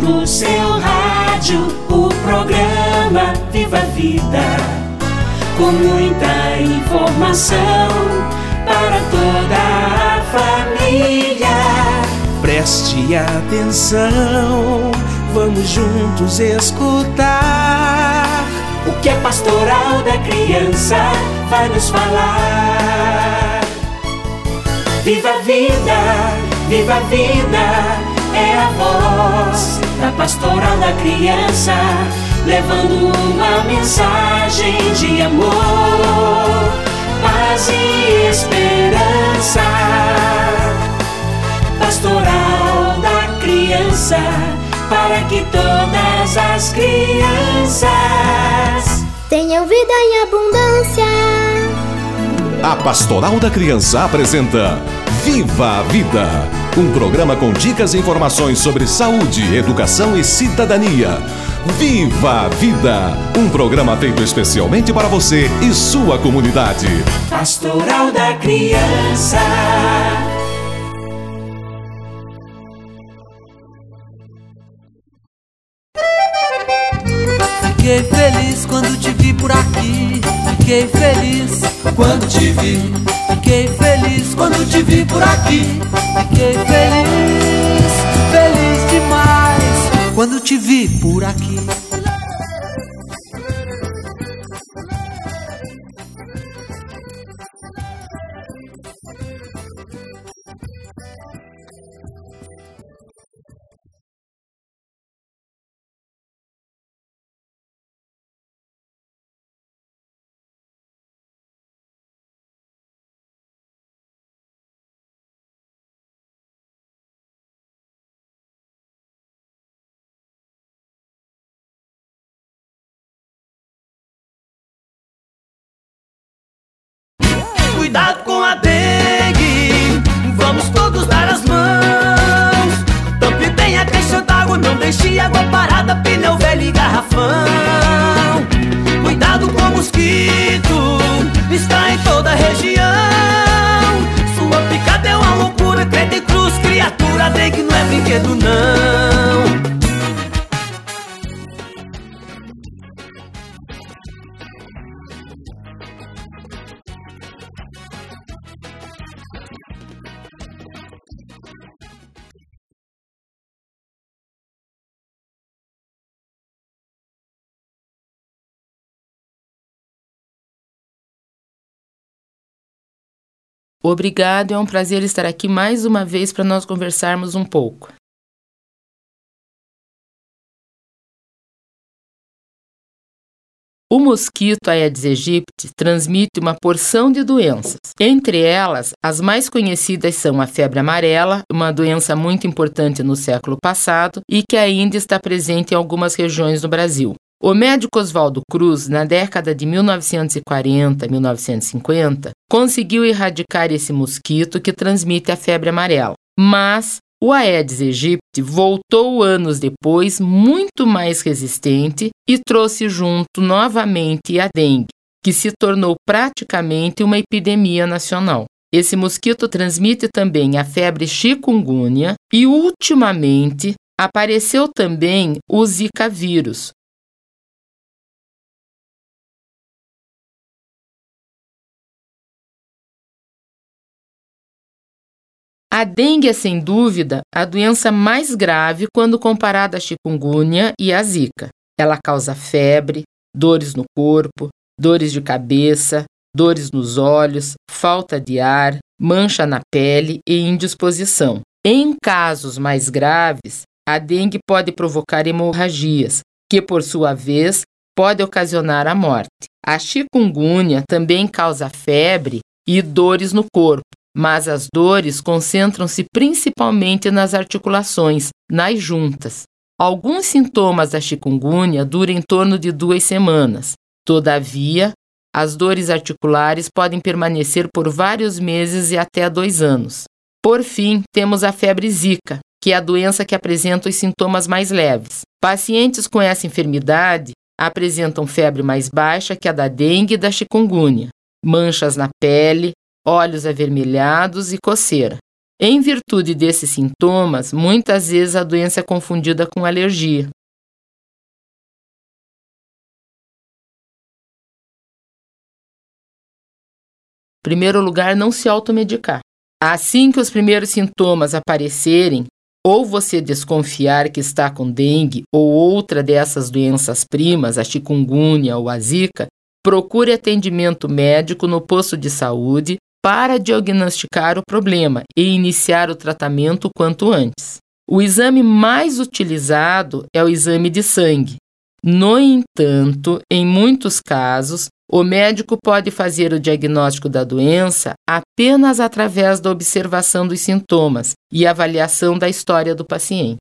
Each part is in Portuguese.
no seu rádio o programa Viva a Vida, com muita informação para toda a família. Preste atenção, vamos juntos escutar o que a Pastoral da Criança vai nos falar. Viva a vida, viva a vida, é a voz da Pastoral da Criança, levando uma mensagem de amor, paz e esperança. Pastoral da Criança, para que todas as crianças tenham vida em abundância. A Pastoral da Criança apresenta Viva a Vida, um programa com dicas e informações sobre saúde, educação e cidadania. Viva a Vida, um programa feito especialmente para você e sua comunidade. Pastoral da Criança. Fiquei feliz quando te vi por aqui. Fiquei feliz quando te vi. Fiquei feliz quando te vi por aqui. Fiquei feliz, feliz demais quando te vi por aqui. Cuidado com a dengue, vamos todos dar as mãos. Tampe bem a caixa d'água, não deixe água parada, pneu velho e garrafão. Cuidado com o mosquito, está em toda a região. Sua picada é uma loucura, credo em cruz, criatura, a dengue não é brinquedo não. Obrigado, é um prazer estar aqui mais uma vez para nós conversarmos um pouco. O mosquito Aedes aegypti transmite uma porção de doenças. Entre elas, as mais conhecidas são a febre amarela, uma doença muito importante no século passado e que ainda está presente em algumas regiões do Brasil. O médico Oswaldo Cruz, na década de 1940-1950, conseguiu erradicar esse mosquito que transmite a febre amarela. Mas o Aedes aegypti voltou anos depois, muito mais resistente, e trouxe junto novamente a dengue, que se tornou praticamente uma epidemia nacional. Esse mosquito transmite também a febre chikungunya e, ultimamente, apareceu também o Zika vírus. A dengue é, sem dúvida, a doença mais grave quando comparada à chikungunya e à zika. Ela causa febre, dores no corpo, dores de cabeça, dores nos olhos, falta de ar, mancha na pele e indisposição. Em casos mais graves, a dengue pode provocar hemorragias, que, por sua vez, pode ocasionar a morte. A chikungunya também causa febre e dores no corpo, mas as dores concentram-se principalmente nas articulações, nas juntas. Alguns sintomas da chikungunya duram em torno de 2 semanas. Todavia, as dores articulares podem permanecer por vários meses e até 2 anos. Por fim, temos a febre zika, que é a doença que apresenta os sintomas mais leves. Pacientes com essa enfermidade apresentam febre mais baixa que a da dengue e da chikungunya, manchas na pele, olhos avermelhados e coceira. Em virtude desses sintomas, muitas vezes a doença é confundida com alergia. Em primeiro lugar, não se automedicar. Assim que os primeiros sintomas aparecerem, ou você desconfiar que está com dengue ou outra dessas doenças primas, a chikungunya ou a zika, procure atendimento médico no posto de saúde para diagnosticar o problema e iniciar o tratamento o quanto antes. O exame mais utilizado é o exame de sangue. No entanto, em muitos casos, o médico pode fazer o diagnóstico da doença apenas através da observação dos sintomas e avaliação da história do paciente.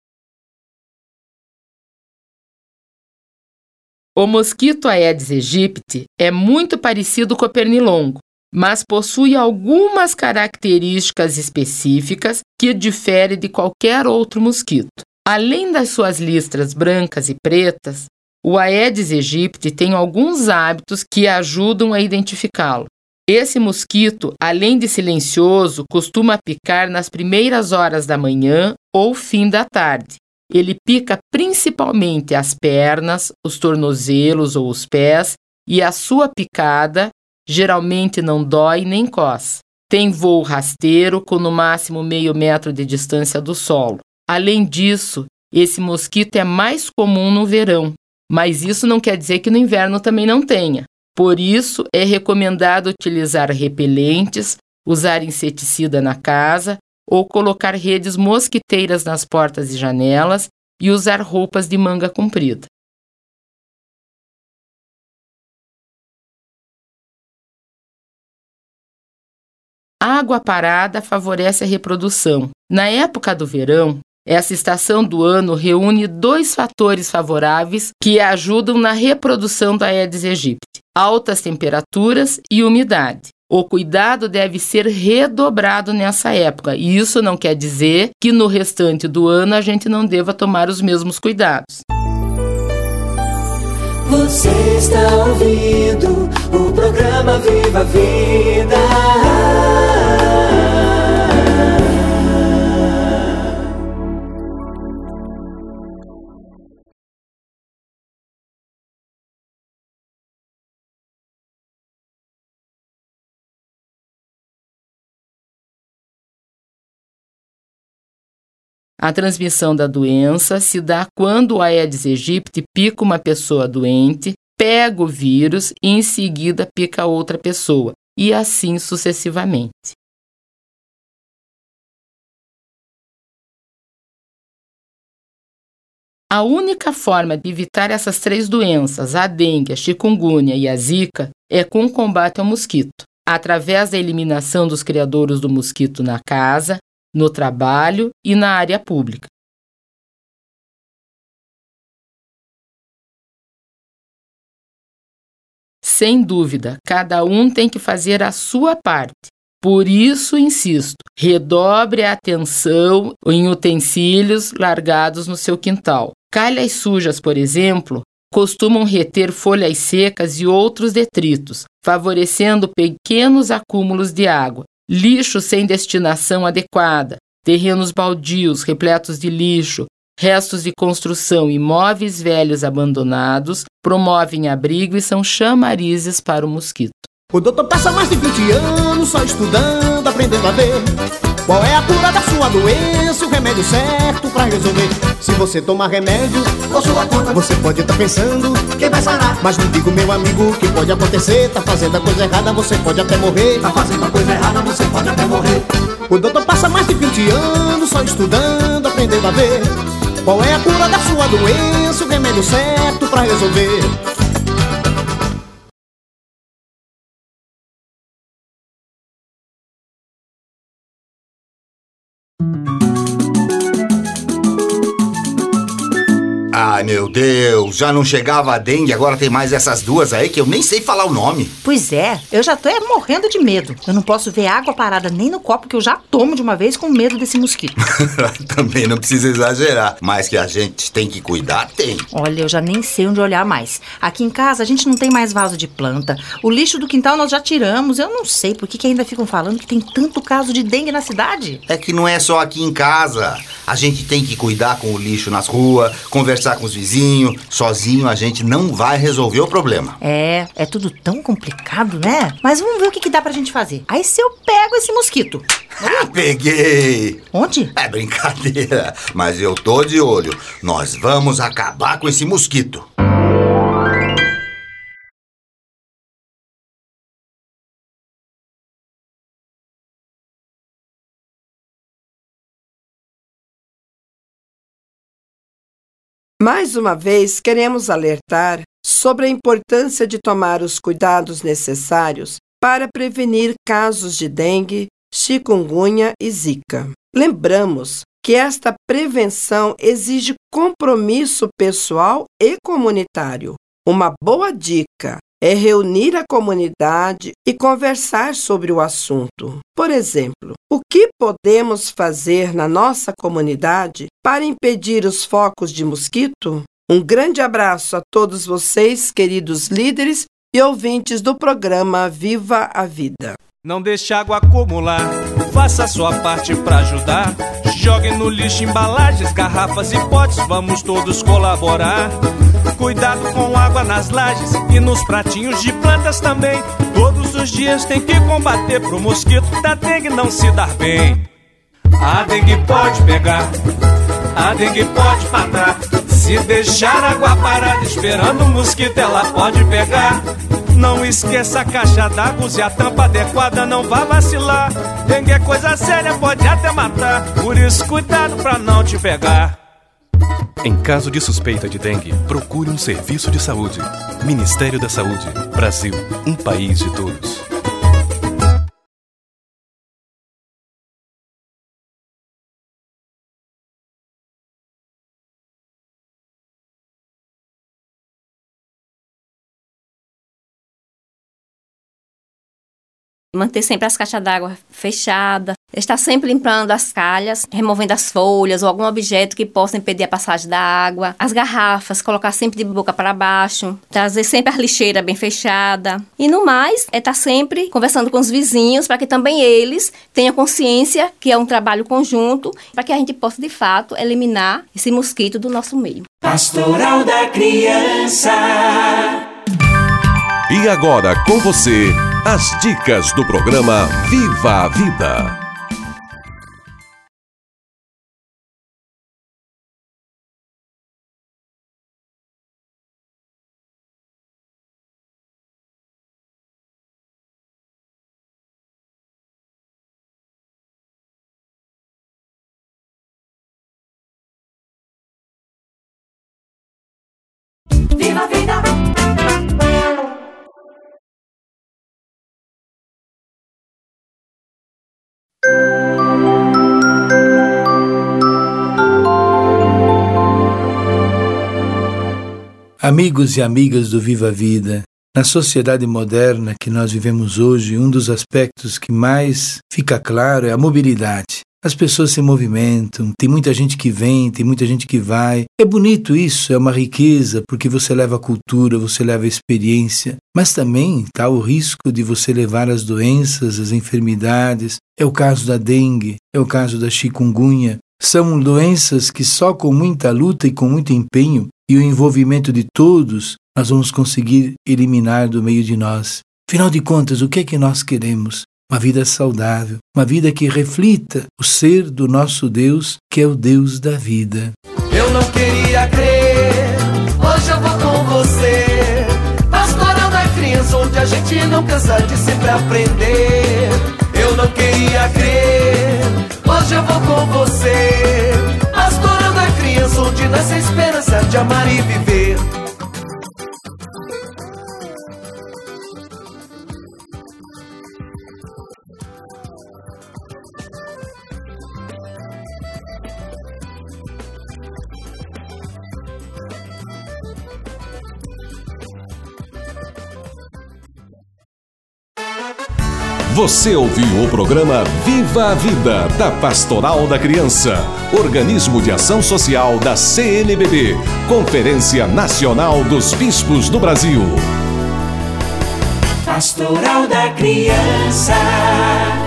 O mosquito Aedes aegypti é muito parecido com o pernilongo, mas possui algumas características específicas que diferem de qualquer outro mosquito. Além das suas listras brancas e pretas, o Aedes aegypti tem alguns hábitos que ajudam a identificá-lo. Esse mosquito, além de silencioso, costuma picar nas primeiras horas da manhã ou fim da tarde. Ele pica principalmente as pernas, os tornozelos ou os pés, e a sua picada geralmente não dói nem coça. Tem voo rasteiro com no máximo meio metro de distância do solo. Além disso, esse mosquito é mais comum no verão, mas isso não quer dizer que no inverno também não tenha. Por isso, é recomendado utilizar repelentes, usar inseticida na casa ou colocar redes mosquiteiras nas portas e janelas e usar roupas de manga comprida. A água parada favorece a reprodução. Na época do verão, essa estação do ano reúne dois fatores favoráveis que ajudam na reprodução da Aedes aegypti: altas temperaturas e umidade. O cuidado deve ser redobrado nessa época, e isso não quer dizer que no restante do ano a gente não deva tomar os mesmos cuidados. Você está ouvindo o programa Viva a Vida. A transmissão da doença se dá quando o Aedes aegypti pica uma pessoa doente, pega o vírus e em seguida pica outra pessoa, e assim sucessivamente. A única forma de evitar essas três doenças, a dengue, a chikungunya e a zika, é com o combate ao mosquito, através da eliminação dos criadouros do mosquito na casa, no trabalho e na área pública. Sem dúvida, cada um tem que fazer a sua parte. Por isso, insisto, redobre a atenção em utensílios largados no seu quintal. Calhas sujas, por exemplo, costumam reter folhas secas e outros detritos, favorecendo pequenos acúmulos de água. Lixo sem destinação adequada, terrenos baldios repletos de lixo, restos de construção e móveis velhos abandonados promovem abrigo e são chamarizes para o mosquito. O doutor passa mais de 20 anos só estudando, aprendendo a ver qual é a cura da sua doença, o remédio certo pra resolver. Se você tomar remédio por sua conta, você pode estar pensando que vai sarar, mas não digo, meu amigo, o que pode acontecer. Tá fazendo a coisa errada, você pode até morrer. Tá fazendo a coisa errada, você pode até morrer. O doutor passa mais de 20 anos só estudando, aprendendo a ver qual é a cura da sua doença, o remédio certo pra resolver. Ai, meu Deus, já não chegava a dengue, agora tem mais essas duas aí que eu nem sei falar o nome. Pois é, eu já tô morrendo de medo. Eu não posso ver água parada nem no copo que eu já tomo de uma vez com medo desse mosquito. Também não precisa exagerar, mas que a gente tem que cuidar, tem. Olha, eu já nem sei onde olhar mais. Aqui em casa a gente não tem mais vaso de planta. O lixo do quintal nós já tiramos. Eu não sei por que ainda ficam falando que tem tanto caso de dengue na cidade. É que não é só aqui em casa. A gente tem que cuidar com o lixo nas ruas, conversar com os vizinhos. Sozinho a gente não vai resolver o problema. É tudo tão complicado, né? Mas vamos ver o que dá pra gente fazer. Aí se eu pego esse mosquito... Peguei! Onde? É brincadeira, mas eu tô de olho. Nós vamos acabar com esse mosquito. Mais uma vez, queremos alertar sobre a importância de tomar os cuidados necessários para prevenir casos de dengue, chikungunya e zika. Lembramos que esta prevenção exige compromisso pessoal e comunitário. Uma boa dica é reunir a comunidade e conversar sobre o assunto. Por exemplo, o que podemos fazer na nossa comunidade para impedir os focos de mosquito? Um grande abraço a todos vocês, queridos líderes e ouvintes do programa Viva a Vida. Não deixe água acumular, faça a sua parte pra ajudar. Jogue no lixo embalagens, garrafas e potes, vamos todos colaborar. Cuidado com água nas lajes e nos pratinhos de plantas também. Todos os dias tem que combater pro mosquito da dengue não se dar bem. A dengue pode pegar, a dengue pode matar. Se deixar água parada esperando o mosquito, ela pode pegar. Não esqueça a caixa d'água, use a tampa adequada, não vá vacilar. Dengue é coisa séria, pode até matar. Por isso, cuidado pra não te pegar. Em caso de suspeita de dengue, procure um serviço de saúde. Ministério da Saúde. Brasil, um país de todos. Manter sempre as caixas d'água fechadas, estar sempre limpando as calhas, removendo as folhas ou algum objeto que possa impedir a passagem da água. As garrafas, colocar sempre de boca para baixo, trazer sempre a lixeira bem fechada. E no mais, é estar sempre conversando com os vizinhos para que também eles tenham consciência que é um trabalho conjunto, para que a gente possa, de fato, eliminar esse mosquito do nosso meio. Pastoral da Criança. E agora com você, as dicas do programa Viva a Vida. Viva a Vida. Amigos e amigas do Viva a Vida, na sociedade moderna que nós vivemos hoje, um dos aspectos que mais fica claro é a mobilidade. As pessoas se movimentam, tem muita gente que vem, tem muita gente que vai. É bonito isso, é uma riqueza, porque você leva a cultura, você leva a experiência, mas também está o risco de você levar as doenças, as enfermidades. É o caso da dengue, é o caso da chikungunya. São doenças que só com muita luta e com muito empenho e o envolvimento de todos, nós vamos conseguir eliminar do meio de nós. Afinal de contas, o que é que nós queremos? Uma vida saudável, uma vida que reflita o ser do nosso Deus, que é o Deus da vida. Eu não queria crer, hoje eu vou com você. Pastoral da Criança, onde a gente não cansa de sempre aprender. Eu não queria crer, hoje eu vou com você. Pastoral da Criança, onde nasce a esperança de amar e viver. Você ouviu o programa Viva a Vida, da Pastoral da Criança, organismo de ação social da CNBB, Conferência Nacional dos Bispos do Brasil. Pastoral da Criança.